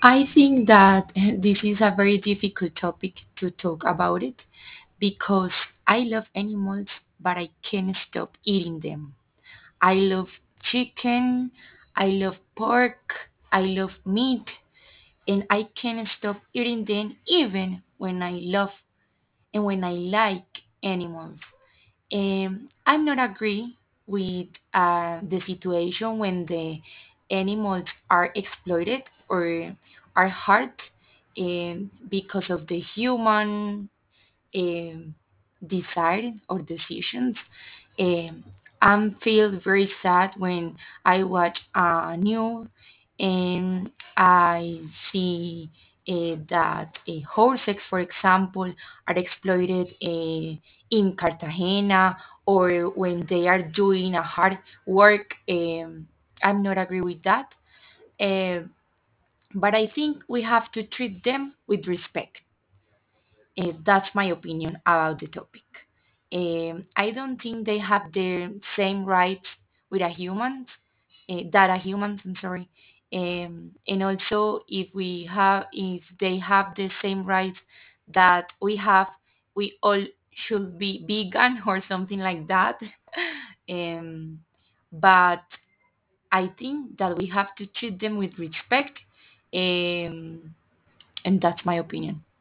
I think that this is a very difficult topic to talk about it because I love animals, but I can't stop eating them. I love chicken, I love pork, I love meat, and I can't stop eating them even when I love and when I like animals. I'm not agree with the situation when the animals are exploited or are hurt because of the human um, desire or decisions. Um, I feel very sad when I watch a news and I see that horses, for example, are exploited in Cartagena or when they are doing a hard work. I'm not agree with that, uh, but I think we have to treat them with respect. That's my opinion about the topic. I don't think they have the same rights with a humans, that a humans. I'm sorry. And also, if they have the same rights that we have, we all should be vegan or something like that. Um, but I think that we have to treat them with respect, and that's my opinion.